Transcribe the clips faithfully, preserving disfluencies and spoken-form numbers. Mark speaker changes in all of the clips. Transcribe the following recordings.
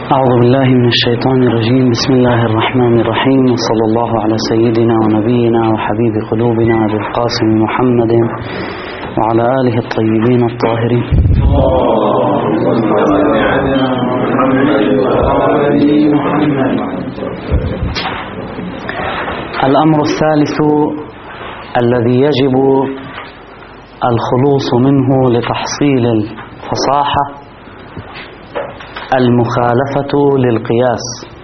Speaker 1: أعوذ بالله من الشيطان الرجيم. بسم الله الرحمن الرحيم، وصلى الله على سيدنا ونبينا وحبيب قلوبنا أبي القاسم محمد وعلى آله الطيبين الطاهرين. الأمر الثالث الذي يجب الخلوص منه لتحصيل الفصاحة المخالفة للقياس.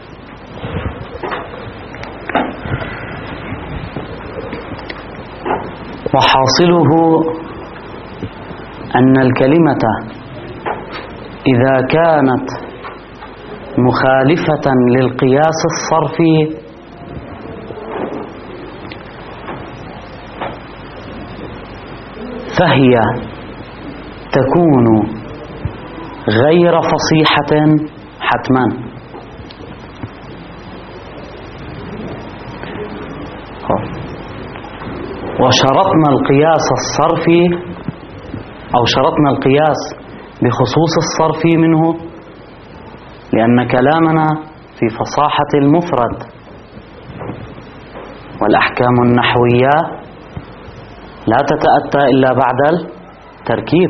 Speaker 1: وحاصله أن الكلمة إذا كانت مخالفة للقياس الصرفي فهي تكون غير فصيحة حتما. وشرطنا القياس الصرفي أو شرطنا القياس بخصوص الصرفي منه لأن كلامنا في فصاحة المفرد، والأحكام النحوية لا تتأتى إلا بعد التركيب.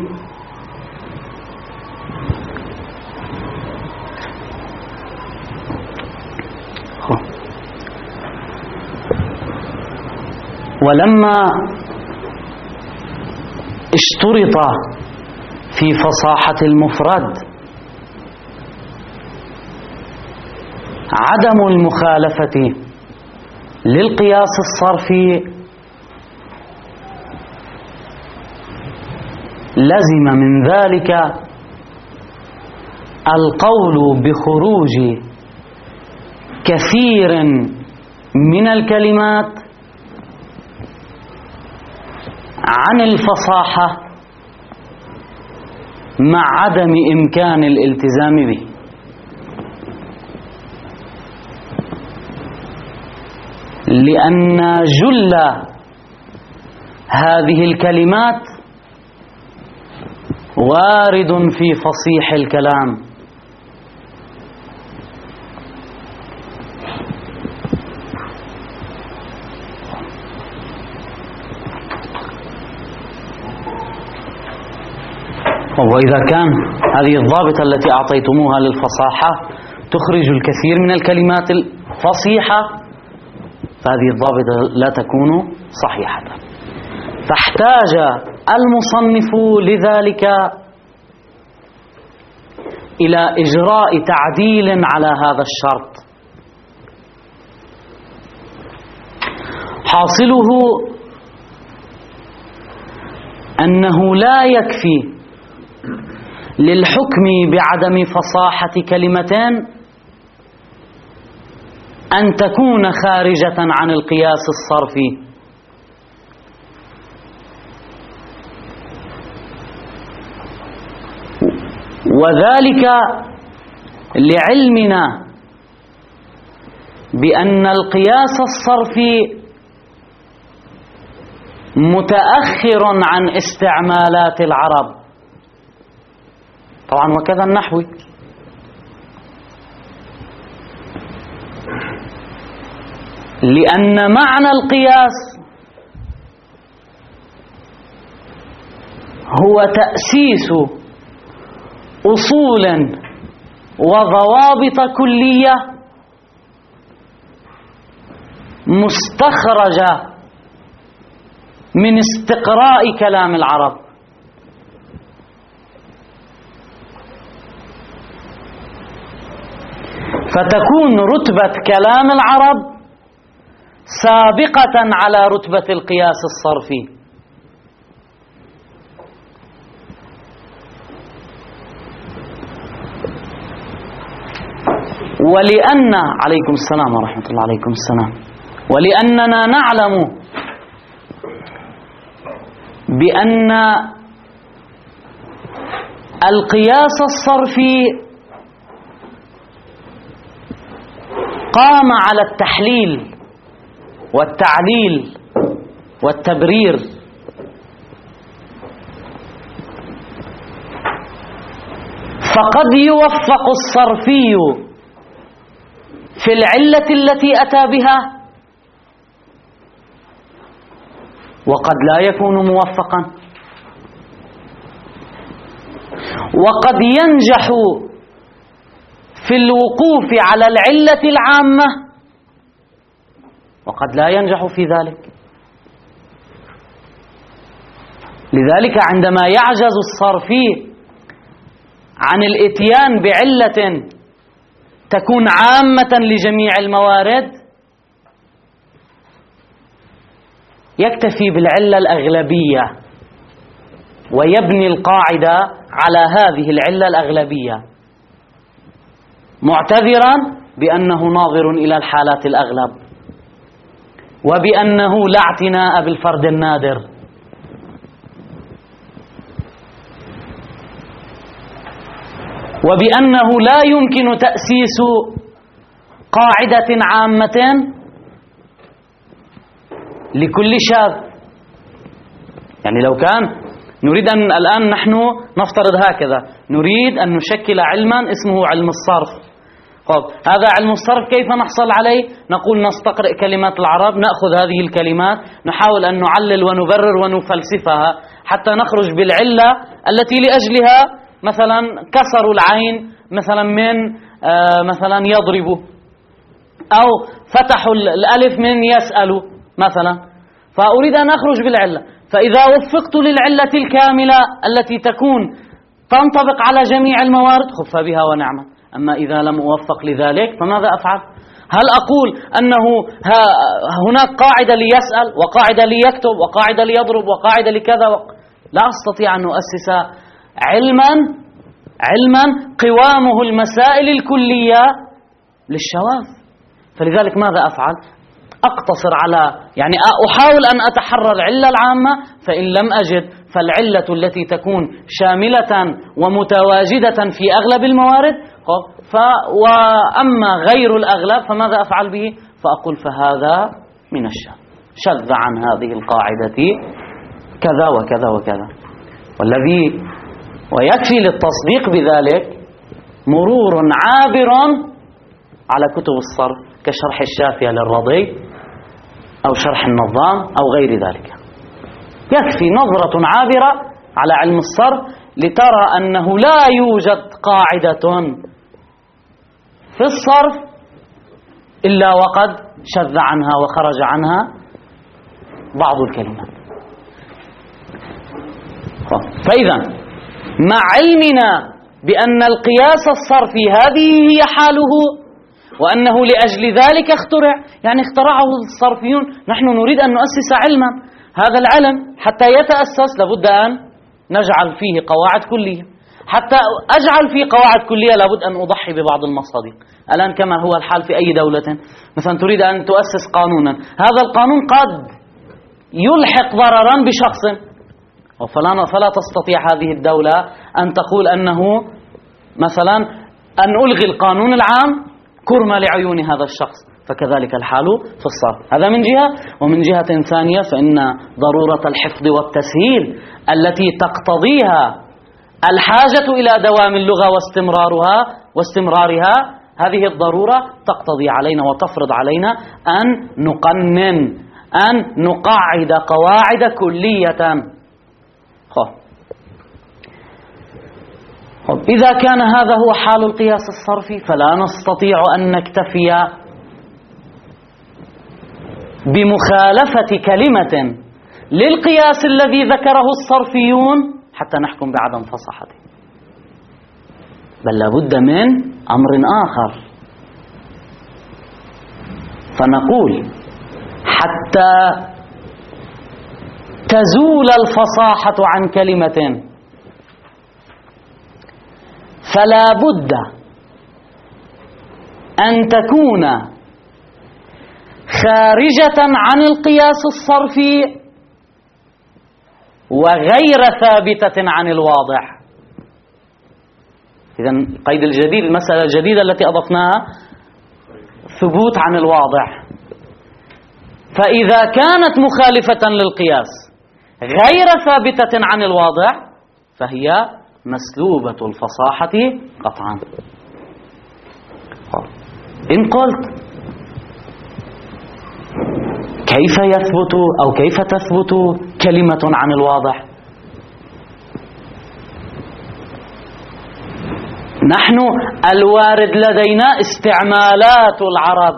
Speaker 1: ولما اشترط في فصاحة المفرد عدم المخالفة للقياس الصرفي لزم من ذلك القول بخروج كثير من الكلمات عن الفصاحة مع عدم إمكان الالتزام به. لأن جل هذه الكلمات وارد في فصيح الكلام، وإذا كان هذه الضابطة التي أعطيتموها للفصاحة تخرج الكثير من الكلمات الفصيحة فهذه الضابطة لا تكون صحيحة. فاحتاج المصنف لذلك إلى إجراء تعديل على هذا الشرط. حاصله أنه لا يكفي للحكم بعدم فصاحة كلمتين أن تكون خارجة عن القياس الصرفي، وذلك لعلمنا بأن القياس الصرفي متأخر عن استعمالات العرب طبعا، وكذا النحوي. لأن معنى القياس هو تأسيس أصول وضوابط كلية مستخرجة من استقراء كلام العرب. فتكون رتبة كلام العرب سابقة على رتبة القياس الصرفي. ولأن عليكم السلام ورحمة الله عليكم السلام ولأننا نعلم بأن القياس الصرفي قام على التحليل والتعليل والتبرير، فقد يوفق الصرفي في العلة التي أتى بها وقد لا يكون موفقا، وقد ينجح في الوقوف على العلة العامة وقد لا ينجح في ذلك. لذلك عندما يعجز الصرفي عن الاتيان بعلة تكون عامة لجميع الموارد يكتفي بالعلة الأغلبية ويبني القاعدة على هذه العلة الأغلبية معتذرا بأنه ناظر إلى الحالات الأغلب وبأنه لا اعتناء بالفرد النادر. وبأنه لا يمكن تأسيس قاعدة عامة لكل شاذ. يعني لو كان نريد أن الآن نحن نفترض هكذا، نريد أن نشكل علما اسمه علم الصرف. طب هذا علم الصرف كيف نحصل عليه؟ نقول نستقرئ كلمات العرب، نأخذ هذه الكلمات، نحاول أن نعلل ونبرر ونفلسفها حتى نخرج بالعلة التي لأجلها مثلا كسروا العين مثلا من آه مثلا يضرب، أو فتحوا الألف من يسأل مثلا، فأريد أن أخرج بالعلة. فإذا وفقت للعلة الكاملة التي تكون تنطبق على جميع الموارد خف بها ونعمة. أما إذا لم أوفق لذلك فماذا أفعل؟ هل أقول أنه هناك قاعدة ليسأل وقاعدة ليكتب وقاعدة ليضرب وقاعدة لكذا و... لا أستطيع أن أؤسس علما علما قوامه المسائل الكلية للشواذ. فلذلك ماذا أفعل؟ أقتصر على يعني أحاول أن أتحرر العلة العامة، فإن لم أجد فالعلة التي تكون شاملة ومتواجدة في أغلب الموارد. ف وأما غير الأغلب فماذا أفعل به؟ فأقول فهذا من الشاذ، شذ عن هذه القاعدة كذا وكذا وكذا. والذي ويكفي للتصديق بذلك مرور عابر على كتب الصرف كشرح الشافية للرضي أو شرح النظام أو غير ذلك. يكفي نظرة عابرة على علم الصرف لترى أنه لا يوجد قاعدة في الصرف إلا وقد شذ عنها وخرج عنها بعض الكلمات. فإذا مع علمنا بأن القياس الصرفي هذه هي حاله وأنه لأجل ذلك اخترع، يعني اخترعه الصرفيون، نحن نريد أن نؤسس علما، هذا العلم حتى يتأسس لابد أن نجعل فيه قواعد كلية. حتى أجعل فيه قواعد كلية لابد أن أضحي ببعض المصادق. الآن كما هو الحال في أي دولة، مثلا تريد أن تؤسس قانونا، هذا القانون قد يلحق ضررا بشخص، فلا فلا تستطيع هذه الدولة أن تقول أنه مثلا أن ألغي القانون العام كرمة لعيون هذا الشخص. فكذلك الحال في الصرف، هذا من جهة. ومن جهة ثانية فإن ضرورة الحفظ والتسهيل التي تقتضيها الحاجة إلى دوام اللغة واستمرارها واستمرارها هذه الضرورة تقتضي علينا وتفرض علينا أن نقنن، أن نقعد قواعد كلية. إذا كان هذا هو حال القياس الصرفي فلا نستطيع أن نكتفي بمخالفة كلمة للقياس الذي ذكره الصرفيون حتى نحكم بعدم فصاحته، بل لابد من أمر آخر. فنقول حتى تزول الفصاحة عن كلمة فلا بد أن تكون خارجة عن القياس الصرفي وغير ثابتة عن الواضح. إذن القيد الجديد، المسألة الجديدة التي أضفناها ثبوت عن الواضح. فإذا كانت مخالفة للقياس غير ثابتة عن الواضح فهي مسلوبة الفصاحة قطعا. إن قلت كيف يثبت أو كيف تثبت كلمة عن الواضح؟ نحن الوارد لدينا استعمالات العرب،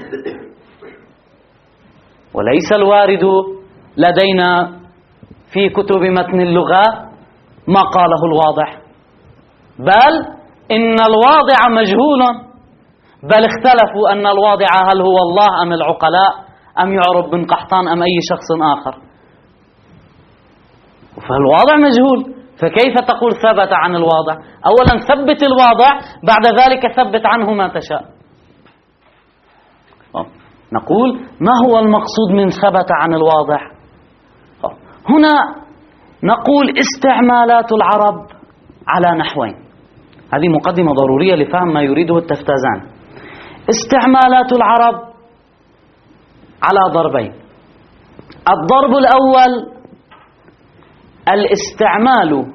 Speaker 1: وليس الوارد لدينا في كتب متن اللغة ما قاله الواضح، بل إن الواضع مجهول، بل اختلفوا أن الواضع هل هو الله أم العقلاء أم يعرب بن قحطان أم أي شخص آخر، فالواضع مجهول، فكيف تقول ثبت عن الواضع؟ أولا ثبت الواضع، بعد ذلك ثبت عنه ما تشاء. نقول ما هو المقصود من ثبت عن الواضح؟ هنا نقول استعمالات العرب على نحوين. هذه مقدمة ضرورية لفهم ما يريده التفتازان. استعمالات العرب على ضربين. الضرب الأول الاستعمال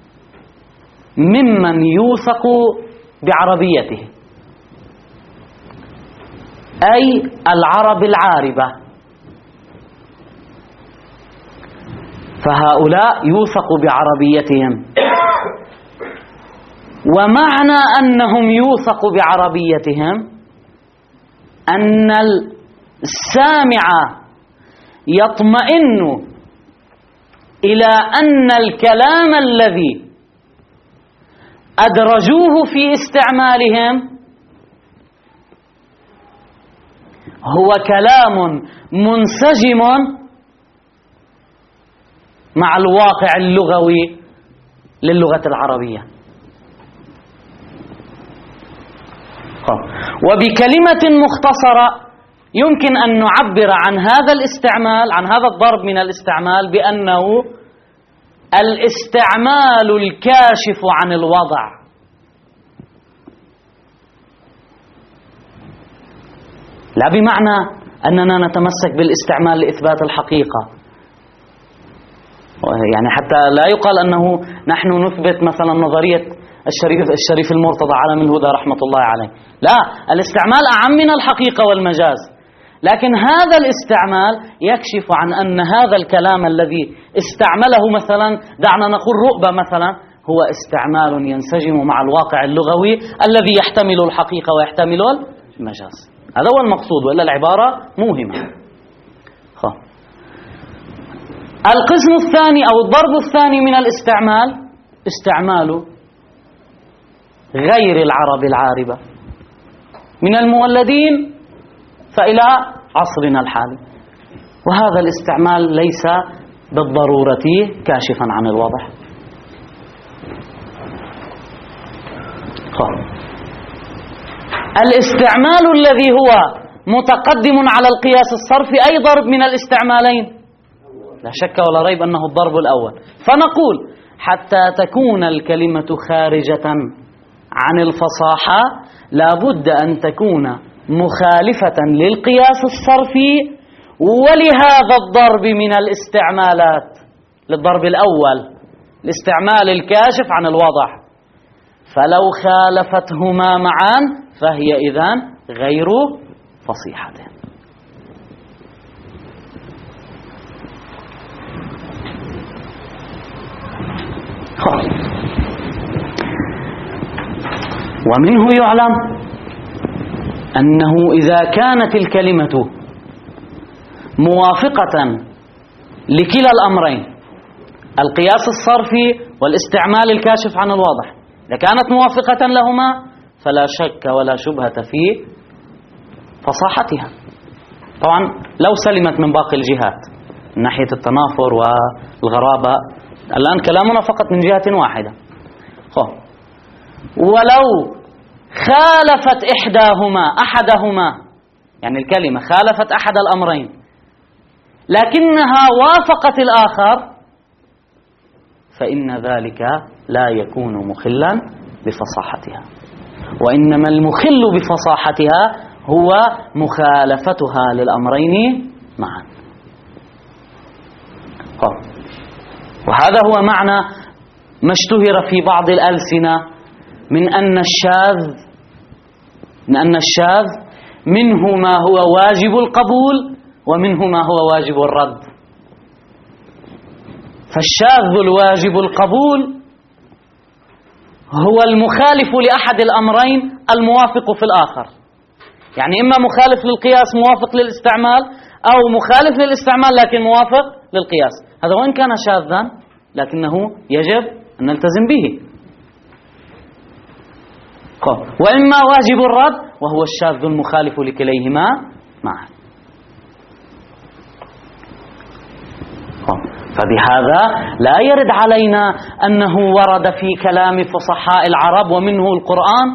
Speaker 1: ممن يوثق بعربيته، أي العرب العاربة، فهؤلاء يوثق بعربيتهم. ومعنى أنهم يوثق بعربيتهم أن السامع يطمئن إلى أن الكلام الذي أدرجوه في استعمالهم هو كلام منسجم مع الواقع اللغوي للغة العربية. وبكلمة مختصرة يمكن أن نعبر عن هذا الاستعمال، عن هذا الضرب من الاستعمال، بأنه الاستعمال الكاشف عن الوضع. لا بمعنى أننا نتمسك بالاستعمال لإثبات الحقيقة، يعني حتى لا يقال أنه نحن نثبت مثلا نظرية الشريف الشريف المرتضى عالم الهدى رحمة الله عليه. لا، الاستعمال أعم من الحقيقة والمجاز، لكن هذا الاستعمال يكشف عن أن هذا الكلام الذي استعمله مثلا، دعنا نقول رؤبة مثلا، هو استعمال ينسجم مع الواقع اللغوي الذي يحتمل الحقيقة ويحتمل المجاز. هذا هو المقصود، وإلا العبارة موهمة. خب. القسم الثاني أو الضرب الثاني من الاستعمال استعمال غير العرب العاربة من المولدين فإلى عصرنا الحالي، وهذا الاستعمال ليس بالضرورة كاشفا عن الواضح. خب. الاستعمال الذي هو متقدم على القياس الصرفي أي ضرب من الاستعمالين؟ لا شك ولا ريب أنه الضرب الأول. فنقول حتى تكون الكلمة خارجة عن الفصاحة لا بد أن تكون مخالفة للقياس الصرفي، ولهذا الضرب من الاستعمالات للضرب الأول الاستعمال الكاشف عن الوضع، فلو خالفتهما معا فهي إذن غير فصيحة. ومنه يعلم أنه إذا كانت الكلمة موافقة لكلا الأمرين، القياس الصرفي والاستعمال الكاشف عن الواضح، إذا كانت موافقة لهما فلا شك ولا شبهة في فصاحتها. طبعا لو سلمت من باقي الجهات من ناحية التنافر والغرابة، الآن كلامنا فقط من جهة واحدة. خب. ولو خالفت إحداهما أحدهما، يعني الكلمة خالفت أحد الأمرين لكنها وافقت الآخر، فإن ذلك لا يكون مخلا بفصاحتها، وإنما المخل بفصاحتها هو مخالفتها للأمرين معا. وهذا هو معنى ما اشتهر في بعض الألسنة من أن الشاذ من أن الشاذ منه ما هو واجب القبول ومنه ما هو واجب الرد. فالشاذ الواجب القبول هو المخالف لأحد الأمرين الموافق في الآخر، يعني إما مخالف للقياس موافق للاستعمال، أو مخالف للاستعمال لكن موافق للقياس. هذا وإن كان شاذا لكنه يجب أن نلتزم به. وإما واجب الرد وهو الشاذ المخالف لكليهما معا. فبهذا لا يرد علينا أنه ورد في كلام فصحاء العرب ومنه القرآن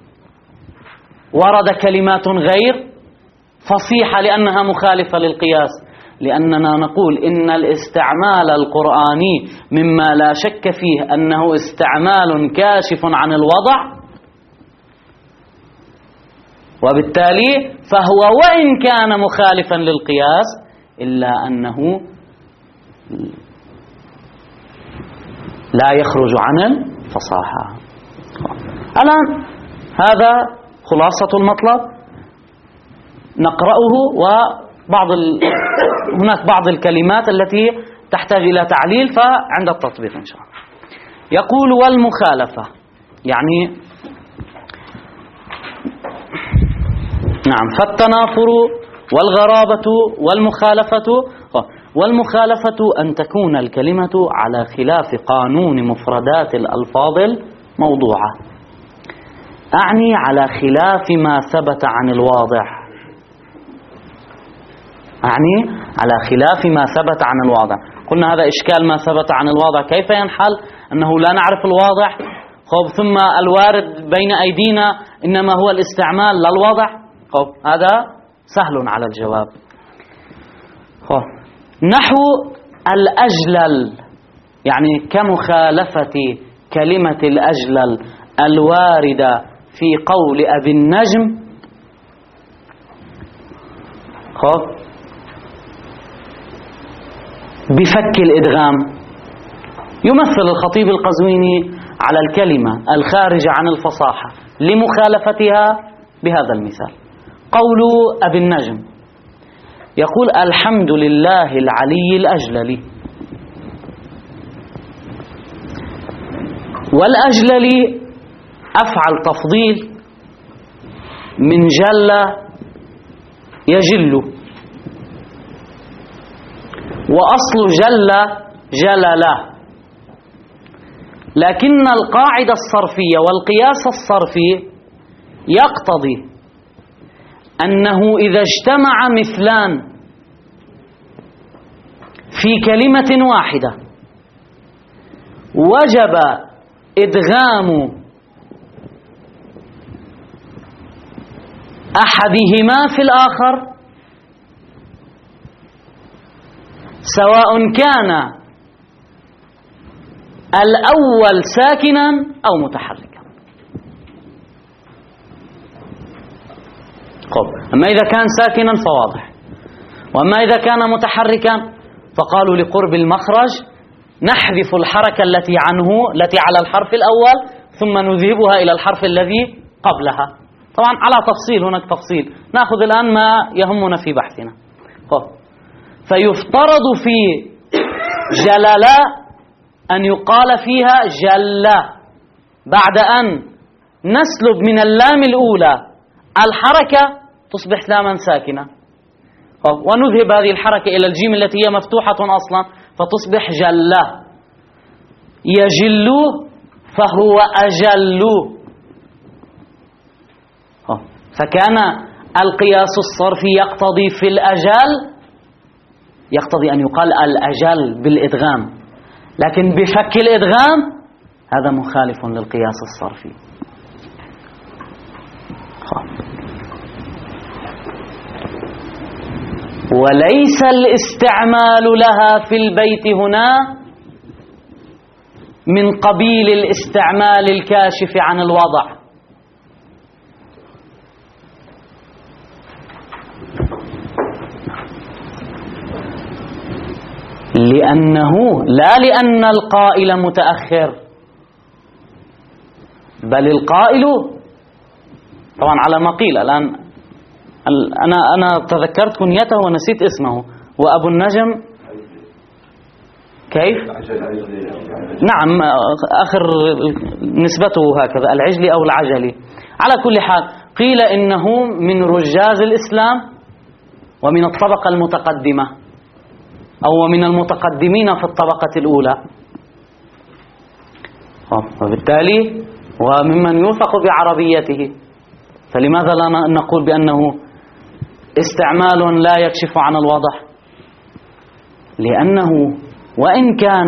Speaker 1: ورد كلمات غير فصيحة لأنها مخالفة للقياس، لأننا نقول إن الاستعمال القرآني مما لا شك فيه أنه استعمال كاشف عن الوضع، وبالتالي فهو وإن كان مخالفا للقياس إلا أنه لا يخرج عن الفصاحة. الآن هذا خلاصة المطلب، نقرأه، وبعض ال... هناك بعض الكلمات التي تحتاج إلى تعليل فعند التطبيق إن شاء الله. يقول والمخالفة، يعني نعم فالتنافر والغرابة والمخالفة. والمخالفة أن تكون الكلمة على خلاف قانون مفردات الألفاظ الموضوعة، أعني على خلاف ما ثبت عن الواضح، أعني على خلاف ما ثبت عن الواضح. قلنا هذا إشكال ما ثبت عن الواضح كيف ينحل؟ أنه لا نعرف الواضح، خب ثم الوارد بين أيدينا إنما هو الاستعمال لا الواضح. خب هذا سهل على الجواب. خب نحو الأجلل، يعني كمخالفة كلمة الأجلل الواردة في قول أبي النجم. خب بفك الإدغام، يمثل الخطيب القزويني على الكلمة الخارجة عن الفصاحة لمخالفتها بهذا المثال. قول أبي النجم يقول الحمد لله العلي الأجلل. والأجلل أفعل تفضيل من جل يجل، وأصل جل جلل، لكن القاعدة الصرفية والقياس الصرفي يقتضي أنه إذا اجتمع مثلان في كلمة واحدة وجب إدغام أحدهما في الآخر، سواء كان الأول ساكنا أو متحركا. طب أما إذا كان ساكنا فواضح، وأما إذا كان متحركا فقالوا لقرب المخرج نحذف الحركة التي عنه التي على الحرف الأول ثم نذهبها إلى الحرف الذي قبلها. طبعا على تفصيل، هناك تفصيل، نأخذ الآن ما يهمنا في بحثنا. طب فيفترض في جللا أن يقال فيها جلا بعد أن نسلب من اللام الأولى الحركة تصبح لاما ساكنة، ونذهب هذه الحركة إلى الجيم التي هي مفتوحة أصلا فتصبح جلا. يجل فهو أجل، فكان القياس الصرفي يقتضي في الأجل يقتضي أن يقال الأجل بالإدغام، لكن بفك الإدغام هذا مخالف للقياس الصرفي. وليس الاستعمال لها في البيت هنا من قبيل الاستعمال الكاشف عن الوضع، لأنه لا لأن القائل متأخر، بل القائل، طبعا على ما قيل الآن، أنا أنا تذكرت كنيته ونسيت اسمه، وأبو النجم كيف؟ نعم آخر نسبته هكذا، العجلي أو العجلي. على كل حال قيل إنه من رجاز الإسلام ومن الطبقة المتقدمة أو من المتقدمين في الطبقة الأولى، وبالتالي وممن يوثق بعربيته. فلماذا لا نقول بأنه استعمال لا يكشف عن الواضح؟ لأنه وإن كان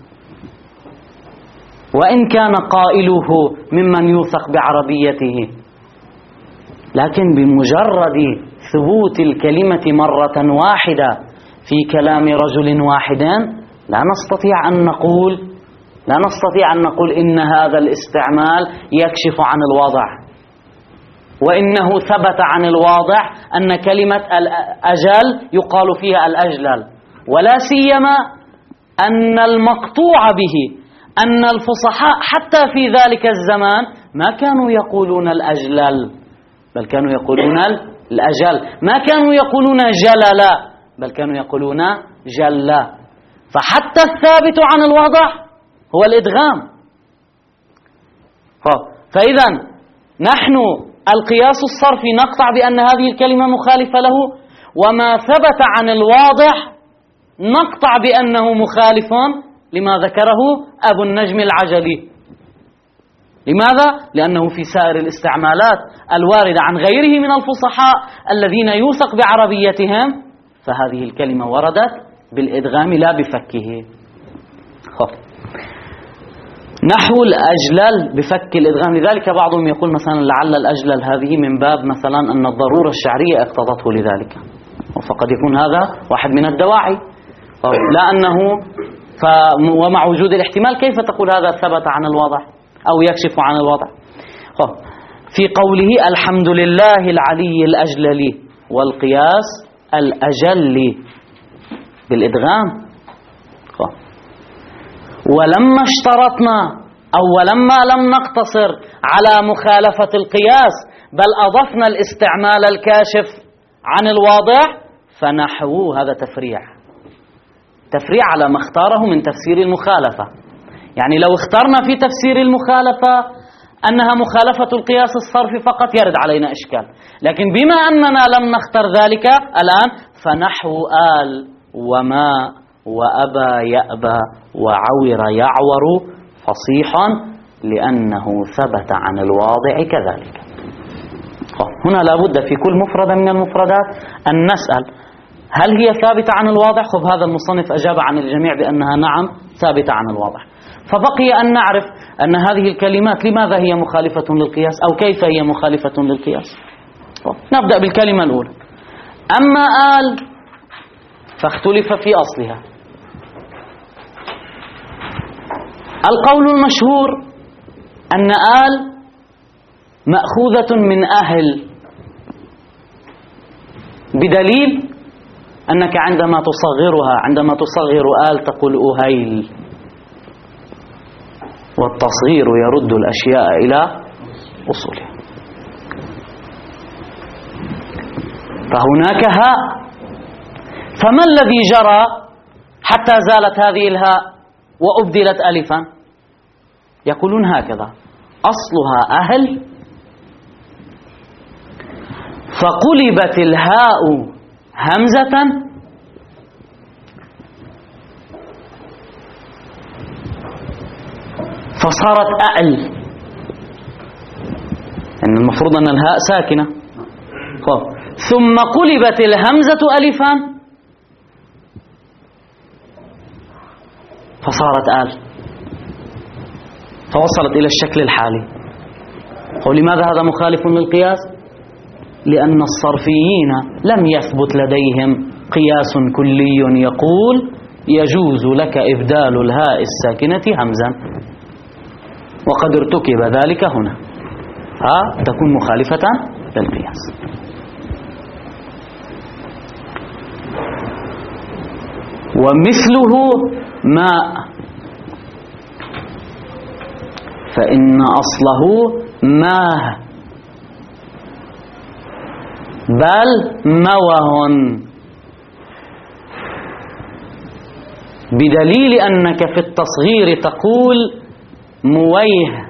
Speaker 1: وإن كان قائله ممن يوثق بعربيته، لكن بمجرد ثبوت الكلمة مرة واحدة في كلام رجل واحد لا نستطيع أن نقول لا نستطيع أن نقول إن هذا الاستعمال يكشف عن الواضح، وإنه ثبت عن الواضح أن كلمة الأجل يقال فيها الأجلل، ولا سيما أن المقطوع به أن الفصحاء حتى في ذلك الزمان ما كانوا يقولون الأجلل بل كانوا يقولون الأجل، ما كانوا يقولون جللا بل كانوا يقولون جلا. فحتى الثابت عن الواضح هو الإدغام. فإذا نحن القياس الصرفي نقطع بأن هذه الكلمة مخالفة له، وما ثبت عن الواضح نقطع بأنه مخالف لما ذكره أبو النجم العجلي. لماذا؟ لأنه في سائر الاستعمالات الواردة عن غيره من الفصحاء الذين يوثق بعربيتهم فهذه الكلمة وردت بالإدغام لا بفكه. نحو الأجلل بفك الإدغام، لذلك بعضهم يقول مثلا لعل الأجلل هذه من باب مثلا أن الضرورة الشعرية اقتضته لذلك، فقد يكون هذا واحد من الدواعي، لا أنه ف ومع وجود الاحتمال كيف تقول هذا ثبت عن الواضح أو يكشف عن الواضح؟ في قوله الحمد لله العلي الأجللي والقياس الأجل بالإدغام، ولما اشترطنا أو ولما لم نقتصر على مخالفة القياس بل أضفنا الاستعمال الكاشف عن الواضح فنحو هذا تفريع تفريع على ما اختاره من تفسير المخالفة. يعني لو اخترنا في تفسير المخالفة أنها مخالفة القياس الصرفي فقط يرد علينا إشكال، لكن بما أننا لم نختر ذلك الآن فنحو آل وما وأبى يأبى وعور يعور فصيح لأنه ثبت عن الواضع كذلك. هنا لابد في كل مفردة من المفردات أن نسأل هل هي ثابتة عن الواضح؟ خب هذا المصنف أجاب عن الجميع بأنها نعم ثابتة عن الواضح. فبقي أن نعرف أن هذه الكلمات لماذا هي مخالفة للقياس أو كيف هي مخالفة للقياس. نبدأ بالكلمة الأولى. أما آل فاختلف في أصلها. القول المشهور أن آل مأخوذة من أهل، بدليل أنك عندما تصغرها عندما تصغر آل تقول أهيل، والتصغير يرد الأشياء إلى أصولها. فهناك هاء، فما الذي جرى حتى زالت هذه الهاء وأبدلت ألفا؟ يقولون هكذا: أصلها أهل فقلبت الهاء همزة فصارت أأل، يعني المفروض أن الهاء ساكنة، ثم قلبت الهمزة ألفا فصارت آل فوصلت إلى الشكل الحالي. ولماذا هذا مخالف للقياس؟ لأن الصرفيين لم يثبت لديهم قياس كلي يقول يجوز لك إبدال الهاء الساكنة همزا، وقد ارتكب ذلك هنا، ها تكون مخالفة للقياس. ومثله ماء، فإن أصله ماه بل موه، بدليل أنك في التصغير تقول مويه،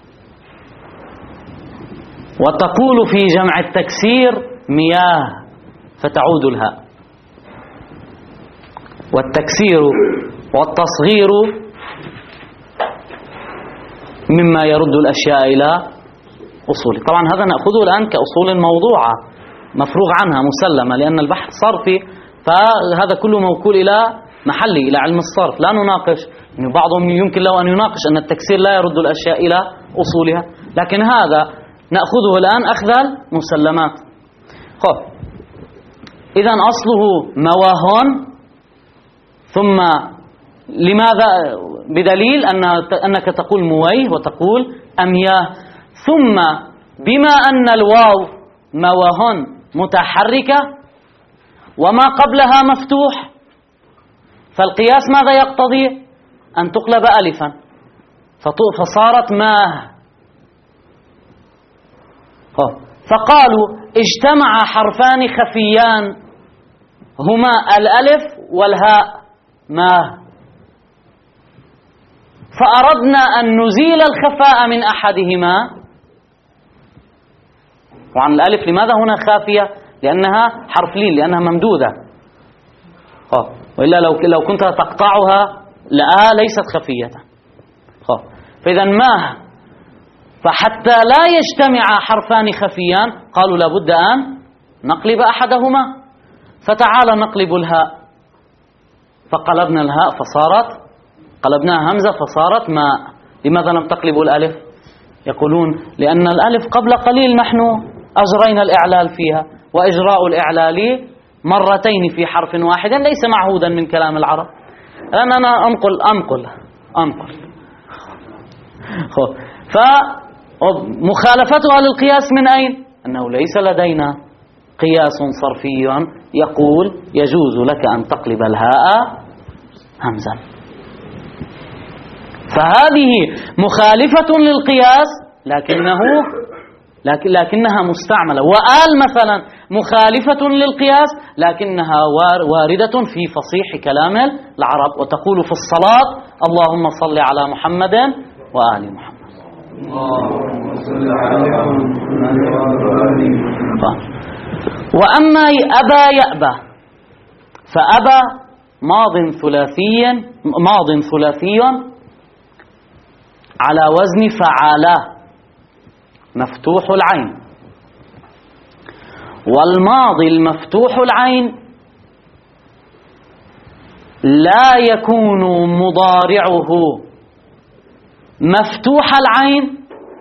Speaker 1: وتقول في جمع التكسير مياه فتعود الهاء. والتكسير والتصغير مما يرد الأشياء إلى أصوله. طبعا هذا نأخذه الآن كأصول موضوعة مفروغ عنها مسلمة، لأن البحث صرفي، فهذا كله موكول إلى محلي، إلى علم الصرف. لا نناقش، يعني بعضهم يمكن له أن يناقش أن التكسير لا يرد الأشياء إلى أصولها، لكن هذا نأخذه الآن أخذ المسلمات. خب، إذن أصله مواه، ثم لماذا؟ بدليل أن أنك تقول مويه وتقول أمياه، ثم بما أن الواو مواه متحركة وما قبلها مفتوح، فالقياس ماذا يقتضي؟ أن تقلب ألفا، فصارت ماه. فقالوا اجتمع حرفان خفيان هما الألف والهاء ماه، فأردنا أن نزيل الخفاء من أحدهما. وعن الألف لماذا هنا خافية؟ لأنها حرف لين، لأنها ممدودة، وإلا لو لو كنت تقطعها لا ليست خفية. فإذا ماه، فحتى لا يجتمع حرفان خفيان قالوا لابد أن نقلب أحدهما، فتعال نقلب الهاء، فقلبنا الهاء فصارت، قلبناها همزة فصارت ماء. لماذا لم تقلبوا الألف؟ يقولون لأن الألف قبل قليل نحن أجرينا الإعلال فيها، وإجراء الإعلال مرتين في حرف واحد ليس معهودا من كلام العرب. الآن أنا أنقل أنقل أنقل فمخالفتها للقياس من أين؟ أنه ليس لدينا قياس صرفي يقول يجوز لك أن تقلب الهاء همزا. فهذه مخالفة للقياس لكنه لكن لكنها مستعملة. وآل مثلا مخالفة للقياس لكنها واردة في فصيح كلام العرب، وتقول في الصلاة اللهم صل على محمد وآل محمد. وأما أبى يأبى، فأبى ماض ثلاثي ماض ثلاثي على وزن فعالة مفتوح العين. والماضي المفتوح العين لا يكون مضارعه مفتوح العين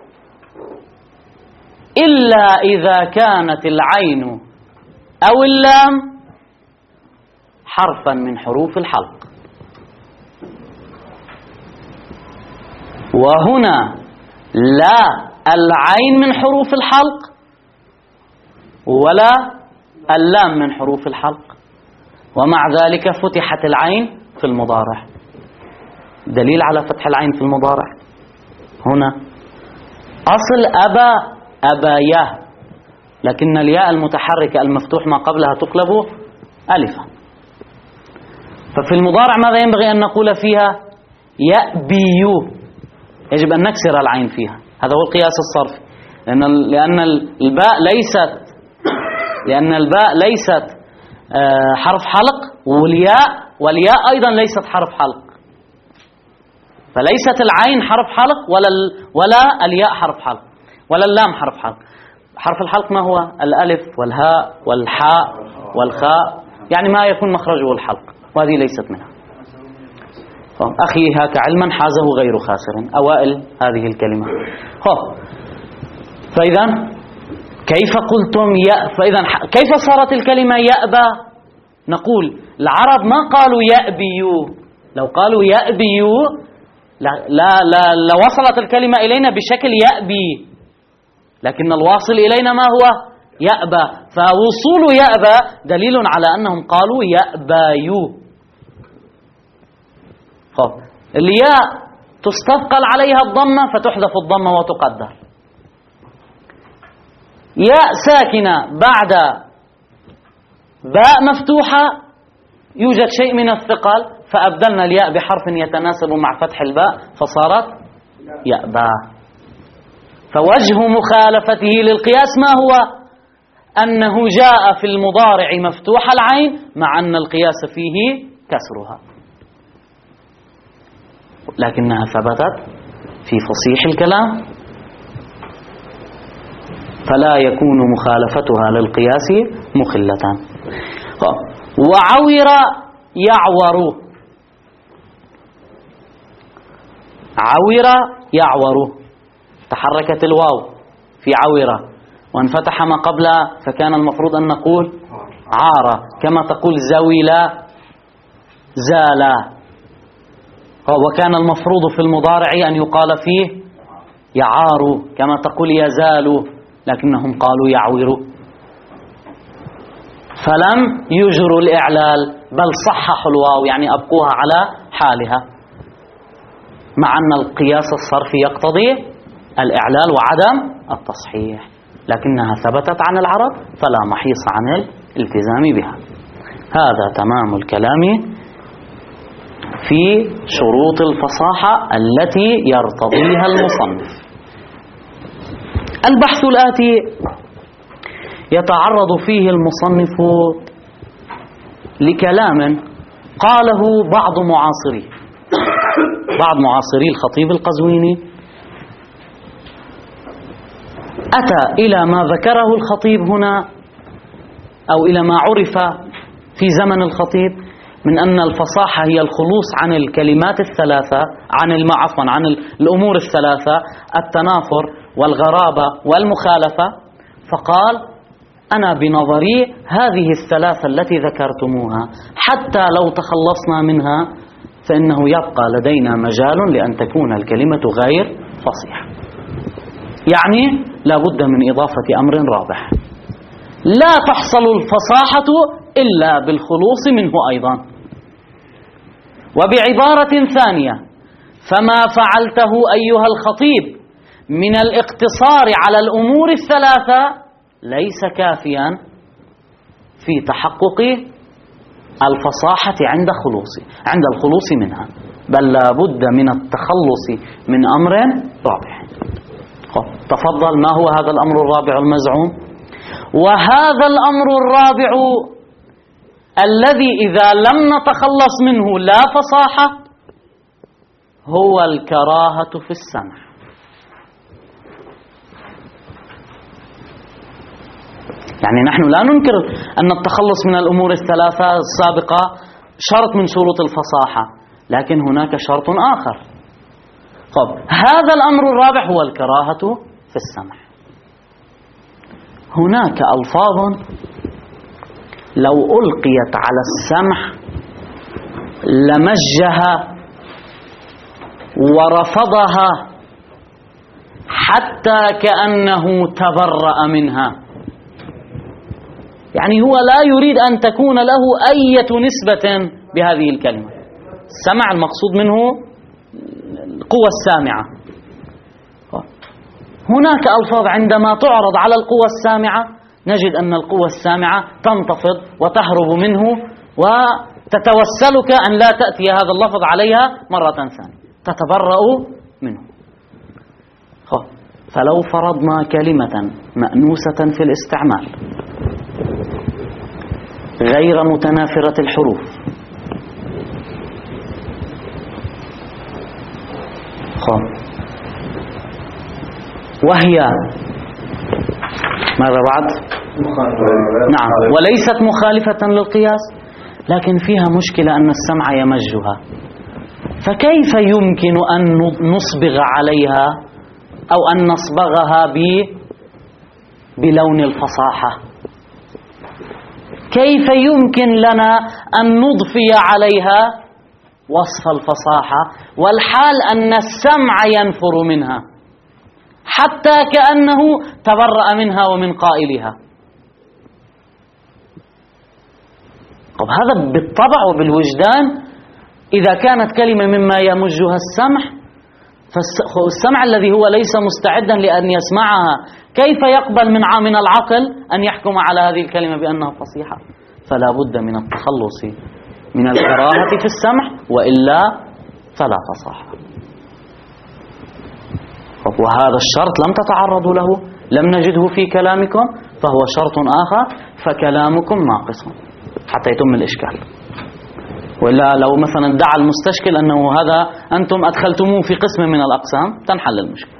Speaker 1: إلا إذا كانت العين أو اللام حرفا من حروف الحلق. وهنا لا العين من حروف الحلق ولا اللام من حروف الحلق، ومع ذلك فتحت العين في المضارع. دليل على فتح العين في المضارع هنا أصل أبى أباياه، لكن الياء المتحركة المفتوح ما قبلها تقلب ألفا. ففي المضارع ماذا ينبغي أن نقول فيها؟ يأبي، يجب أن نكسر العين فيها. هذا هو القياس الصرفي، لأن لأن الباء ليست لأن الباء ليست حرف حلق، والياء والياء أيضا ليست حرف حلق، فليست العين حرف حلق ولا ولا الياء حرف حلق ولا اللام حرف حلق. حرف الحلق ما هو؟ الألف والهاء والحاء والخاء، يعني ما يكون مخرجه الحلق، وهذه ليست منها. أخي هاك علما حازه غير خاسر، أوائل هذه الكلمة. فإذا كيف قلتم يأ فإذا كيف صارت الكلمة يأبى؟ نقول العرب ما قالوا يأبيو، لو قالوا يأبيو لا لا لا لوصلت الكلمة إلينا بشكل يأبي، لكن الواصل إلينا ما هو؟ يأبى. فوصول يأبى دليل على أنهم قالوا يأبايو. الياء تستثقل عليها الضمة فتحذف الضمة وتقدر. ياء ساكنة بعد باء مفتوحة يوجد شيء من الثقل فأبدلنا الياء بحرف يتناسب مع فتح الباء فصارت ياء باء. فوجه مخالفته للقياس ما هو؟ أنه جاء في المضارع مفتوح العين مع أن القياس فيه كسرها، لكنها ثبتت في فصيح الكلام فلا يكون مخالفتها للقياس مخلة. وعور يعور، عور يعور، تحركت الواو في عور وانفتح ما قبلها فكان المفروض أن نقول عار، كما تقول زويلا زالا، وكان المفروض في المضارع أن يقال فيه يعار كما تقول يزال، لكنهم قالوا يعور فلم يجروا الإعلال بل صححوا الواو، يعني أبقوها على حالها، مع أن القياس الصرفي يقتضي الإعلال وعدم التصحيح، لكنها ثبتت عن العرب فلا محيص عن الالتزام بها. هذا تمام الكلام في شروط الفصاحة التي يرتضيها المصنف. البحث الآتي يتعرض فيه المصنف لكلام قاله بعض معاصريه، بعض معاصري الخطيب القزويني أتى إلى ما ذكره الخطيب هنا أو إلى ما عرف في زمن الخطيب من أن الفصاحة هي الخلوص عن الكلمات الثلاثة، عن عفوا عن الأمور الثلاثة، التنافر والغرابة والمخالفة، فقال أنا بنظري هذه الثلاثة التي ذكرتموها حتى لو تخلصنا منها فإنه يبقى لدينا مجال لأن تكون الكلمة غير فصيحة. يعني لا بد من إضافة أمر رابح، لا تحصل الفصاحة إلا بالخلوص منه أيضا. وبعبارة ثانية، فما فعلته أيها الخطيب من الاقتصار على الأمور الثلاثة ليس كافيا في تحقق الفصاحة عند خلوص عند الخلوص منها، بل لا بد من التخلص من أمر رابح. تفضل، ما هو هذا الأمر الرابع المزعوم؟ وهذا الأمر الرابع الذي إذا لم نتخلص منه لا فصاحة هو الكراهة في السمع. يعني نحن لا ننكر أن التخلص من الأمور الثلاثة السابقة شرط من شروط الفصاحة، لكن هناك شرط آخر. طب هذا الأمر الرابع هو الكراهة في السمع. هناك ألفاظ لو ألقيت على السمع لمجها ورفضها حتى كأنه تبرأ منها، يعني هو لا يريد أن تكون له أي نسبة بهذه الكلمة. السمع المقصود منه القوة السامعة. هناك ألفاظ عندما تعرض على القوة السامعة نجد أن القوة السامعة تنتفض وتهرب منه وتتوسلك أن لا تأتي هذا اللفظ عليها مرة ثانية، تتبرأ منه. فلو فرضنا كلمة مأنوسة في الاستعمال غير متنافرة الحروف وهي ماذا بعد؟ نعم، وليست مخالفة للقياس، لكن فيها مشكلة أن السمع يمجها، فكيف يمكن أن نصبغ عليها أو أن نصبغها بلون الفصاحة؟ كيف يمكن لنا أن نضفي عليها وصف الفصاحة والحال أن السمع ينفر منها حتى كأنه تبرأ منها ومن قائلها؟ طب هذا بالطبع وبالوجدان إذا كانت كلمة مما يمجها السمع فالسمع الذي هو ليس مستعدا لأن يسمعها كيف يقبل من من العقل أن يحكم على هذه الكلمة بأنها فصيحة؟ فلا بد من التخلص من الكراهة في السمع، وإلا فلا فصاحة. وهذا الشرط لم تتعرضوا له، لم نجده في كلامكم، فهو شرط آخر، فكلامكم ناقص حتى يتم الإشكال. وإلا لو مثلا ادعى المستشكل أنه هذا أنتم أدخلتموه في قسم من الأقسام تنحل المشكلة.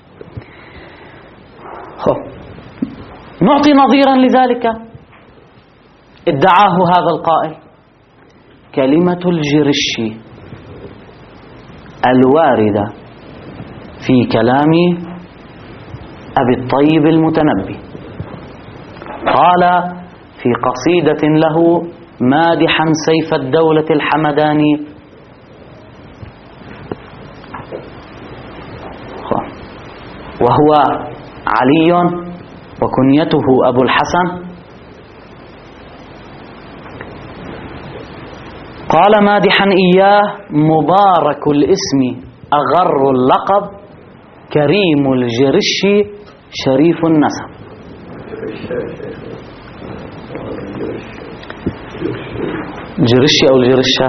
Speaker 1: نعطي نظيرا لذلك ادعاه هذا القائل: كلمة الجرشي الواردة في كلام أبي الطيب المتنبي، قال في قصيدة له مادحا سيف الدولة الحمداني: وهو علي وكنيته أبو الحسن، قال مادحا إياه: مبارك الاسم أغر اللقب، كريم الجرش شريف النسب. جرشي أو الجرشة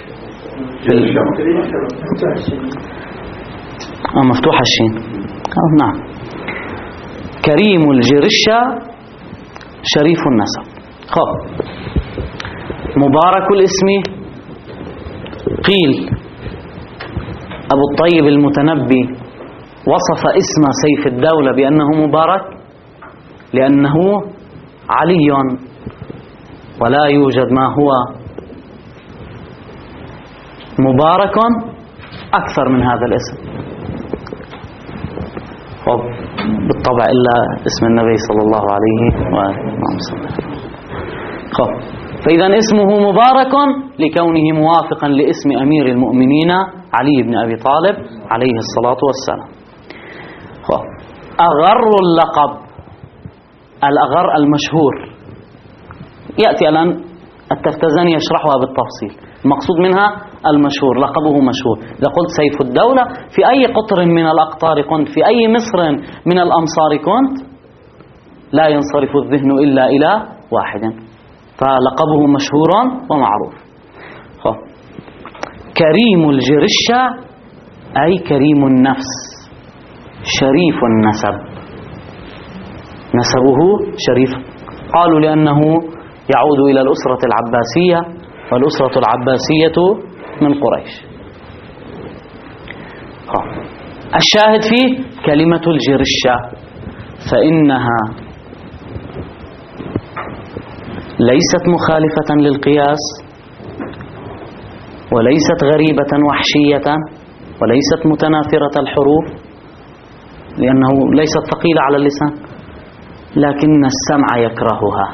Speaker 1: آه مفتوحة الشين آه نعم. كريم الجرشة شريف النسب. خب مبارك الاسم، قيل أبو الطيب المتنبي وصف اسم سيف الدولة بأنه مبارك لأنه علي، ولا يوجد ما هو مبارك أكثر من هذا الاسم. خب بالطبع إلا اسم النبي صلى الله عليه وسلم. خب فإذا اسمه مبارك لكونه موافقا لاسم أمير المؤمنين علي بن أبي طالب عليه الصلاة والسلام. خب أغر اللقب، الأغر المشهور، يأتي الآن التفتزاني يشرحها بالتفصيل. المقصود منها المشهور، لقبه مشهور. إذا قلت سيف الدولة في أي قطر من الأقطار كنت، في أي مصر من الأمصار كنت، لا ينصرف الذهن إلا إلى واحد، فلقبه مشهور ومعروف. خب. كريم الجرشة أي كريم النفس شريف النسب، نسبه شريف. قالوا لأنه يعود إلى الأسرة العباسية، والأسرة العباسية من قريش. الشاهد فيه كلمة الجرشة، فإنها ليست مخالفة للقياس، وليست غريبة وحشية، وليست متنافرة الحروف لأنه ليست ثقيلة على اللسان، لكن السمع يكرهها.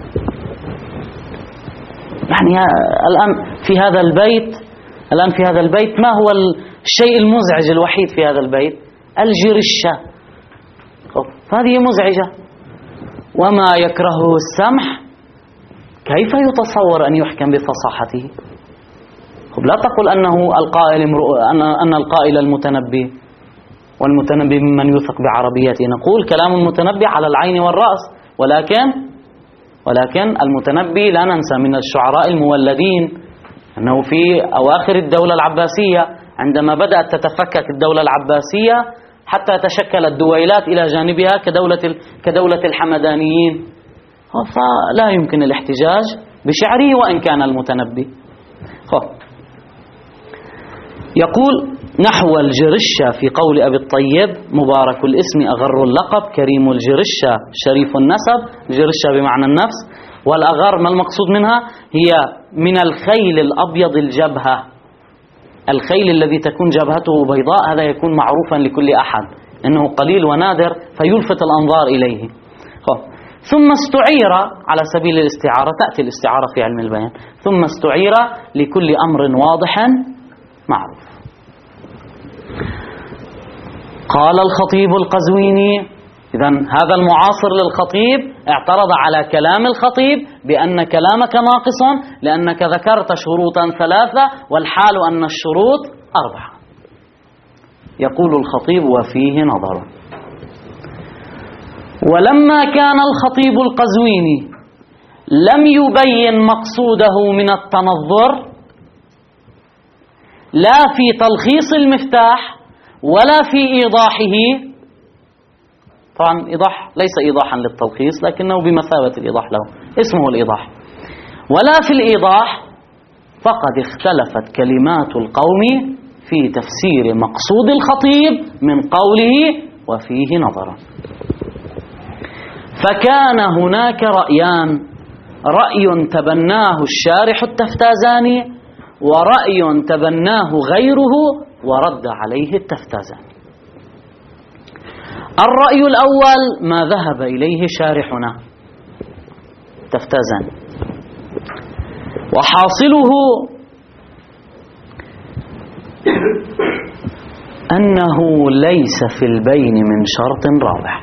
Speaker 1: يعني الآن في هذا البيت الآن في هذا البيت ما هو الشيء المزعج الوحيد في هذا البيت؟ الجرشة. هذه مزعجة، وما يكرهه السمع كيف يتصور أن يحكم بفصاحته؟ لا تقل أنه القائل أن أن القائل المتنبي، والمتنبي ممن يوثق بعربيته. نقول كلام المتنبي على العين والرأس، ولكن ولكن المتنبي لا ننسى من الشعراء المولدين، أنه في أواخر الدولة العباسية عندما بدأت تتفكك الدولة العباسية حتى تشكلت دويلات إلى جانبها كدولة كدولة الحمدانيين، فلا يمكن الاحتجاج بشعره وإن كان المتنبي. يقول نحو الجرشة في قول أبي الطيب: مبارك الاسم أغر اللقب، كريم الجرشة شريف النسب. الجرشة بمعنى النفس، والأغر ما المقصود منها؟ هي من الخيل الأبيض الجبهة، الخيل الذي تكون جبهته بيضاء، هذا يكون معروفا لكل أحد إنه قليل ونادر فيلفت الأنظار إليه. ثم استعير على سبيل الاستعارة، تأتي الاستعارة في علم البيان، ثم استعير لكل أمر واضح معروف. قال الخطيب القزويني، إذن هذا المعاصر للخطيب اعترض على كلام الخطيب بأن كلامك ناقص لأنك ذكرت شروطا ثلاثة والحال أن الشروط أربعة. يقول الخطيب وفيه نظر. ولما كان الخطيب القزويني لم يبين مقصوده من التنظر لا في تلخيص المفتاح ولا في إيضاحه، طبعا إيضاح ليس إيضاحا للتلخيص لكنه بمثابة الإيضاح له، اسمه الإيضاح، ولا في الإيضاح، فقد اختلفت كلمات القوم في تفسير مقصود الخطيب من قوله وفيه نظر. فكان هناك رأيان: رأي تبناه الشارح التفتازاني، ورأي تبناه غيره ورد عليه التفتازاني. الرأي الأول ما ذهب إليه شارحنا التفتازاني، وحاصله أنه ليس في البين من شرط رابع،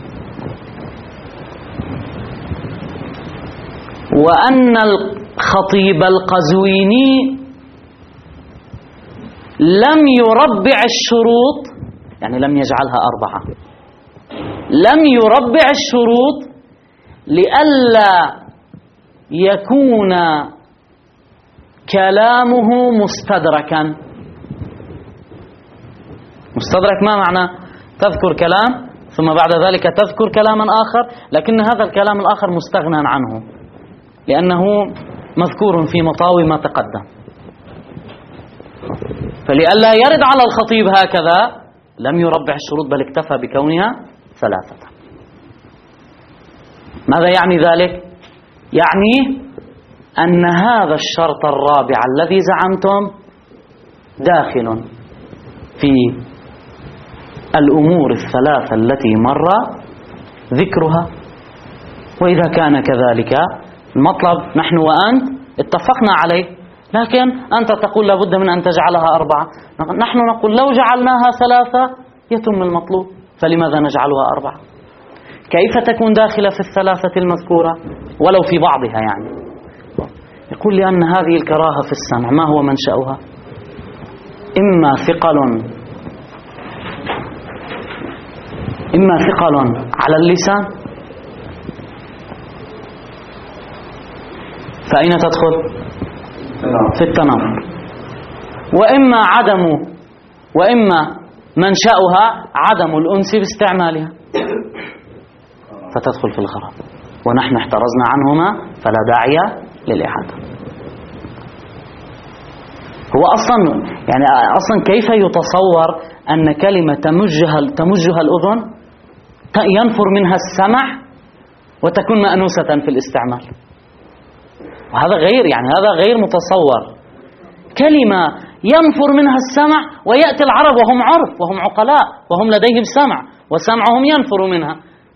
Speaker 1: وأن الخطيب القزويني لم يربع الشروط، يعني لم يجعلها أربعة، لم يربع الشروط لئلا يكون كلامه مستدركا. مستدرك ما معنى؟ تذكر كلام ثم بعد ذلك تذكر كلاما آخر، لكن هذا الكلام الآخر مستغنى عنه لأنه مذكور في مطاوي ما تقدم. فلئلا يرد على الخطيب هكذا لم يربع الشروط بل اكتفى بكونها ثلاثة. ماذا يعني ذلك؟ يعني أن هذا الشرط الرابع الذي زعمتم داخل في الأمور الثلاثة التي مر ذكرها. وإذا كان كذلك المطلب نحن وأنت اتفقنا عليه، لكن أنت تقول لابد من أن تجعلها أربعة، نحن نقول لو جعلناها ثلاثة يتم المطلوب، فلماذا نجعلها أربعة؟ كيف تكون داخلة في الثلاثة المذكورة ولو في بعضها؟ يعني يقول لأن هذه الكراهة في السمع ما هو منشأها؟ إما ثقل إما ثقل على اللسان، فأين تدخل؟ في التنافر. وإما عدم وإما منشأها عدم الأنس باستعمالها فتدخل في الغرض، ونحن احترزنا عنهما فلا داعي للإعادة. هو أصلا يعني أصلا كيف يتصور أن كلمة تمجها تمجها الأذن ينفر منها السمع وتكون مأنوسة في الاستعمال؟ وهذا غير يعني هذا غير متصور. كلمة ينفر منها السمع ويأتي العرب وهم عرف وهم عقلاء وهم لديهم سمع وسمعهم ينفر منها،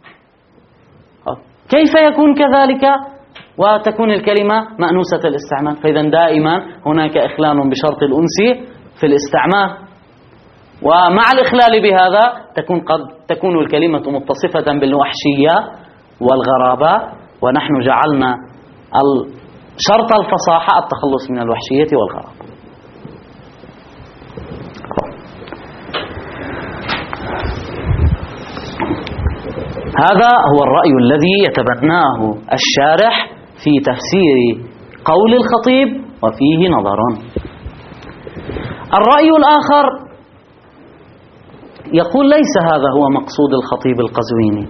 Speaker 1: كيف يكون كذلك وتكون الكلمة مأنوسة الاستعمال؟ فإذا دائما هناك إخلال بشرط الأنس في الاستعمال، ومع الإخلال بهذا تكون قد تكون الكلمة متصفة بالوحشية والغرابة، ونحن جعلنا شرط الفصاحة التخلص من الوحشية والغرابة. هذا هو الرأي الذي يتبناه الشارح في تفسير قول الخطيب وفيه نظر. الرأي الآخر يقول ليس هذا هو مقصود الخطيب القزويني،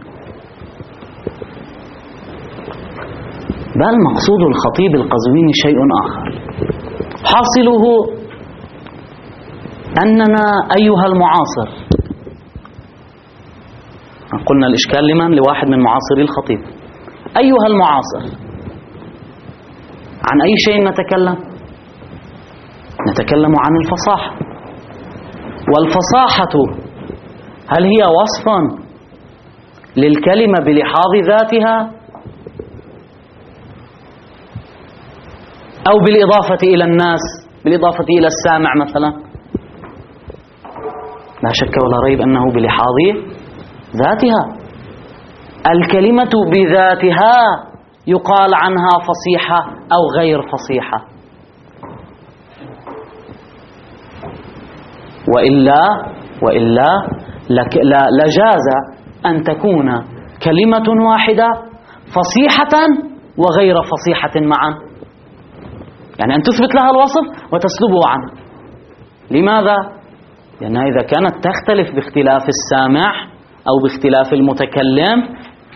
Speaker 1: بل مقصود الخطيب القزويني شيء آخر. حاصله أننا أيها المعاصر، قلنا الإشكال لمن؟ لواحد من معاصري الخطيب. أيها المعاصر، عن أي شيء نتكلم؟ نتكلم عن الفصاحة. والفصاحة هل هي وصف للكلمة بلحاظ ذاتها أو بالإضافة إلى الناس، بالإضافة إلى السامع مثلا؟ لا شك ولا ريب أنه بلحاظ ذاتها. الكلمة بذاتها يقال عنها فصيحة أو غير فصيحة، وإلا وإلا لجاز أن تكون كلمة واحدة فصيحة وغير فصيحة معا، يعني أن تثبت لها الوصف وتسلبه عنه. لماذا؟ لأنها إذا كانت تختلف باختلاف السامع أو باختلاف المتكلم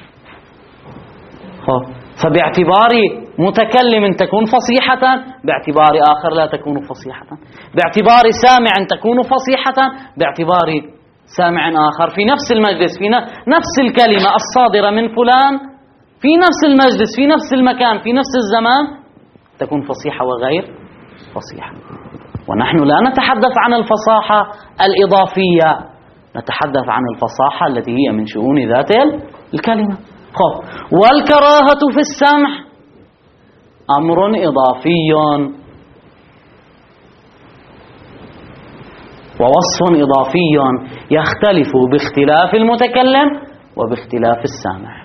Speaker 1: فباعتبار متكلم تكون فصيحة، باعتبار آخر لا تكون فصيحة، باعتبار سامع تكون فصيحة، باعتبار سامع آخر في نفس المجلس في نفس الكلمة الصادرة من فلان في نفس المجلس في نفس المكان في نفس الزمان تكون فصيحة وغير فصيحة. ونحن لا نتحدث عن الفصاحة الإضافية، نتحدث عن الفصاحة التي هي من شؤون ذات الكلمة. والكراهة في السمع أمر إضافي ووصف إضافي يختلف باختلاف المتكلم وباختلاف السامع.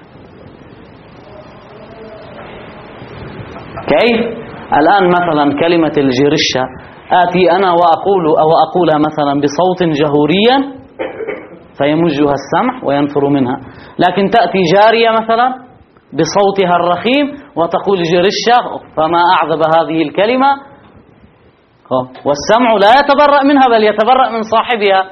Speaker 1: كيف؟ الآن مثلا كلمة الجرشة آتي أنا وأقول أو أقولها مثلا بصوت جهوريا فيمجها السمع وينفر منها، لكن تأتي جارية مثلا بصوتها الرخيم وتقول جرشة، فما أعذب هذه الكلمة، والسمع لا يتبرأ منها بل يتبرأ من صاحبها.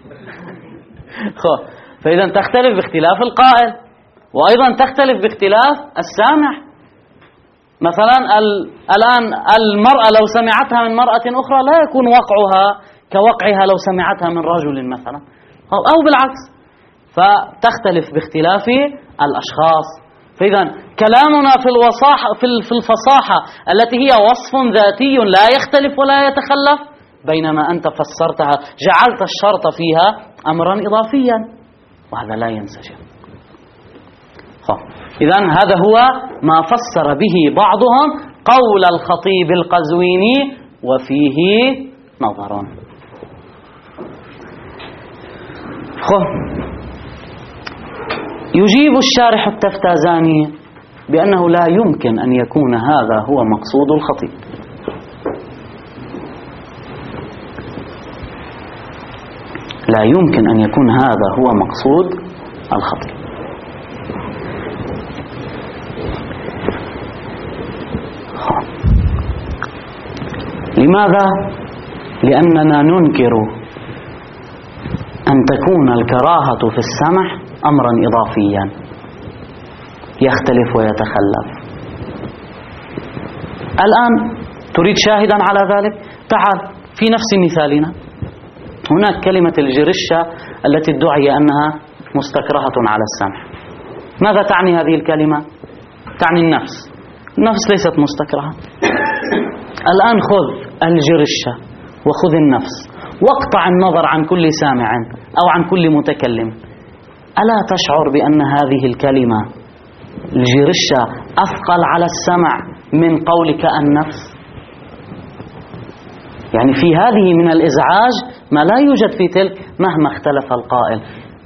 Speaker 1: فإذا تختلف باختلاف القائل، وأيضا تختلف باختلاف السامع. مثلا الآن المرأة لو سمعتها من مرأة أخرى لا يكون وقعها كوقعها لو سمعتها من رجل مثلا، أو بالعكس، فتختلف باختلاف الأشخاص. فإذا كلامنا في الوصاحة في الفصاحة التي هي وصف ذاتي لا يختلف ولا يتخلف، بينما أنت فسرتها جعلت الشرط فيها أمرا إضافيا، وهذا لا ينسجم. إذا هذا هو ما فسر به بعضهم قول الخطيب القزويني وفيه نظر. يجيب الشارح التفتازاني بأنه لا يمكن أن يكون هذا هو مقصود الخطيب، لا يمكن أن يكون هذا هو مقصود الخطيب. لماذا؟ لأننا ننكر أن تكون الكراهة في السمع أمرا إضافيا يختلف ويتخلف. الآن تريد شاهدا على ذلك؟ تعال في نفس مثالنا، هناك كلمة الجرشة التي ادعي أنها مستكرهة على السمع. ماذا تعني هذه الكلمة؟ تعني النفس. النفس ليست مستكرهة. الآن خذ الجرشة وخذ النفس واقطع النظر عن كل سامع أو عن كل متكلم، ألا تشعر بأن هذه الكلمة الجرشة أثقل على السمع من قولك النفس؟ يعني في هذه من الإزعاج ما لا يوجد في تلك مهما اختلف القائل،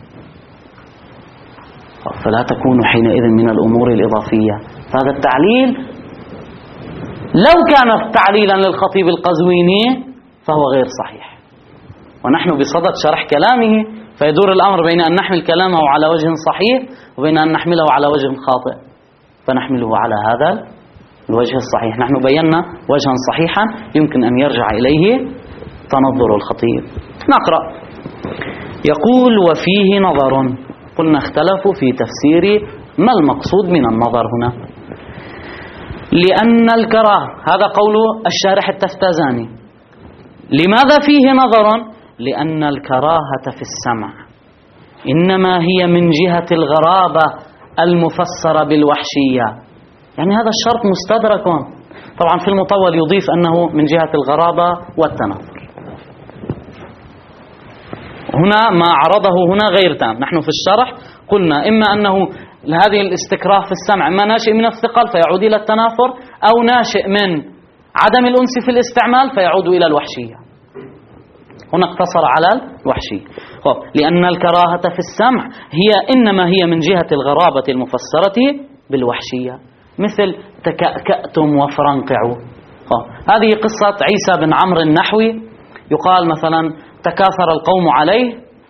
Speaker 1: فلا تكون حينئذ من الأمور الإضافية. فهذا التعليل لو كان تعليلا للخطيب القزويني فهو غير صحيح، ونحن بصدد شرح كلامه، فيدور الأمر بين أن نحمل كلامه على وجه صحيح وبين أن نحمله على وجه خاطئ، فنحمله على هذا الوجه الصحيح. نحن بينا وجها صحيحا يمكن أن يرجع إليه تنظر الخطيب. نقرأ. يقول وفيه نظر. قلنا اختلفوا في تفسير ما المقصود من النظر هنا. لأن الكراهة، هذا قول الشارح التفتازاني. لماذا فيه نظر؟ لأن الكراهة في السمع إنما هي من جهة الغرابة المفسرة بالوحشية. يعني هذا الشرط مستدرك. طبعا في المطول يضيف أنه من جهة الغرابة والتنافر. هنا ما عرضه هنا غير تام. نحن في الشرح قلنا إما أنه هذه الاستكراه في السمع إما ناشئ من الثقل فيعود إلى التنافر، أو ناشئ من عدم الأنس في الاستعمال فيعود إلى الوحشية. هنا اقتصر على الوحشية. لأن الكراهة في السمع هي إنما هي من جهة الغرابة المفسرة بالوحشية، مثل تكأكأتم وفرنقعوا. هذه قصة عيسى بن عمرو النحوي. يقال مثلا تكاثر القوم عليه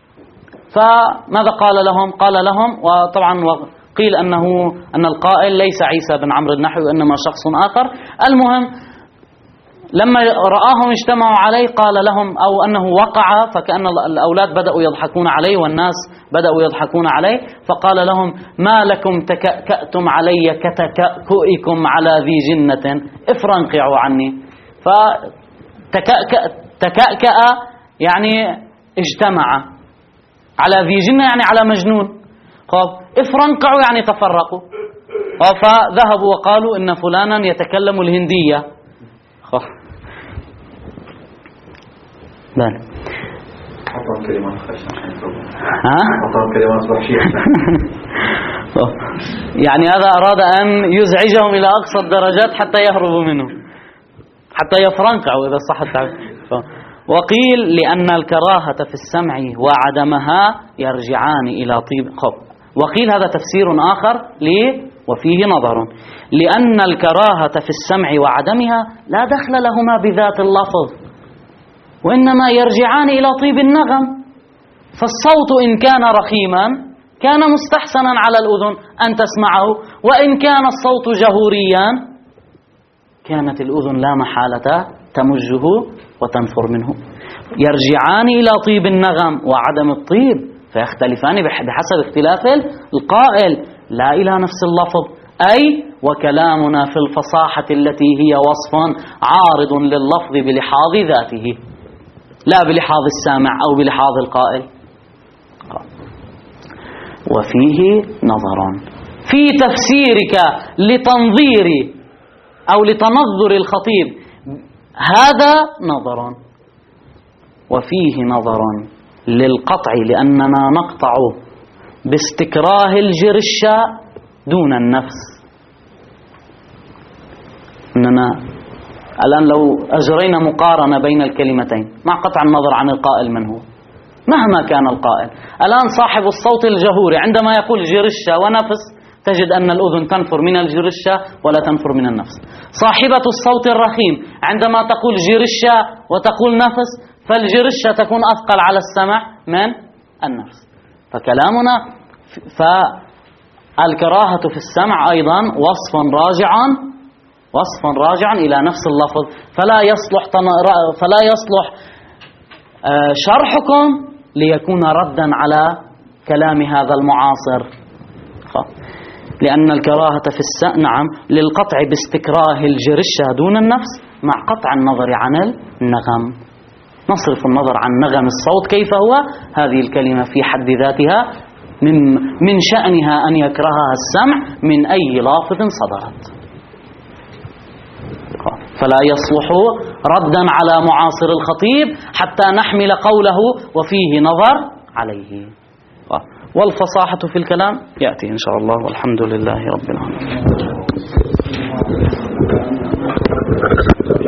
Speaker 1: فماذا قال لهم؟ قال لهم، وطبعا قيل أنه أن القائل ليس عيسى بن عمرو النحوي وإنما شخص آخر. المهم لما رآهم اجتمعوا عليه قال لهم، أو أنه وقع، فكأن الأولاد بدأوا يضحكون عليه والناس بدأوا يضحكون عليه، فقال لهم: ما لكم تكأكأتم علي كتكأكئكم على ذي جنة، افرنقعوا عني. فتكأكأ تكأكأ يعني اجتمع، على ذي جنة يعني على مجنون. افرنقعوا يعني تفرقوا. فذهبوا وقالوا إن فلانا يتكلم الهندية. بله
Speaker 2: أعطاهم كلمات خشنة. ها؟ أعطاهم كلمات وحشية.
Speaker 1: يعني هذا أراد أن يزعجهم إلى أقصى الدرجات حتى يهربوا منه، حتى يفرنقعوا إذا صح التعبير. وقيل لأن الكراهة في السمع وعدمها يرجعان إلى طيب خب. وقيل هذا تفسير آخر ليه وفيه نظر، لأن الكراهة في السمع وعدمها لا دخل لهما بذات اللفظ، وإنما يرجعان إلى طيب النغم. فالصوت إن كان رخيما كان مستحسنا على الأذن أن تسمعه، وإن كان الصوت جهوريا كانت الأذن لا محالة تمجه وتنفر منه. يرجعان إلى طيب النغم وعدم الطيب، فيختلفان بحسب اختلاف القائل لا إلى نفس اللفظ. أي وكلامنا في الفصاحة التي هي وصف عارض لللفظ بلحاظ ذاته لا بلحاظ السامع أو بلحاظ القائل. وفيه نظر في تفسيرك لتنظير أو لتنظر الخطيب، هذا نظر. وفيه نظر للقطع، لأننا نقطع باستكراه الجرشة دون النفس. أننا الآن لو أجرينا مقارنة بين الكلمتين مع قطع النظر عن القائل من هو، مهما كان القائل، الآن صاحب الصوت الجهوري عندما يقول جرشة ونفس تجد أن الأذن تنفر من الجرشة ولا تنفر من النفس. صاحبة الصوت الرخيم عندما تقول جرشة وتقول نفس فالجرشة تكون أثقل على السمع من النفس. فكلامنا فالكراهة في السمع أيضا وصف راجعا وصف راجعا إلى نفس اللفظ، فلا يصلح فلا يصلح شرحكم ليكون ردا على كلام هذا المعاصر. لأن الكراهة في السمع نعم للقطع باستكراه الجرشة دون النفس مع قطع النظر عن النغم. نصرف النظر عن نغم الصوت كيف هو، هذه الكلمة في حد ذاتها من من شأنها أن يكرهها السمع من أي لافظ صدرت، فلا يصلح ردا على معاصر الخطيب حتى نحمل قوله وفيه نظر عليه. والفصاحة في الكلام يأتي إن شاء الله، والحمد لله رب العالمين.